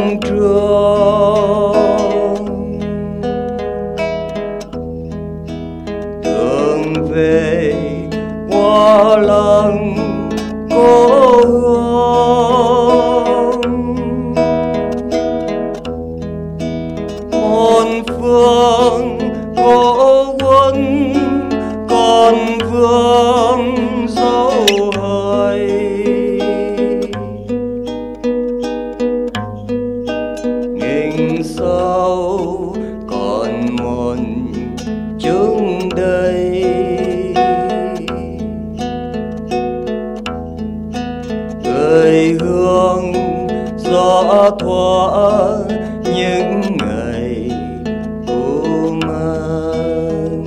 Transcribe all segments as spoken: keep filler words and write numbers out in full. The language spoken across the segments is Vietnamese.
quảng trường, đường về qua làng cố hương, một phương cố quân còn vương dấu hời, nghìn sau còn một chúng đây, người hương gió thoa những ngày u man.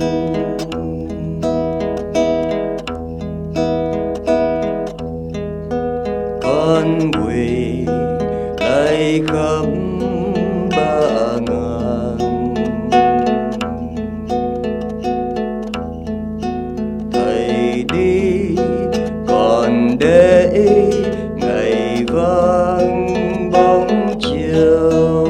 Con quỳ lạy khắp ba ngàn, thầy đi còn để ngày vang bóng chiều.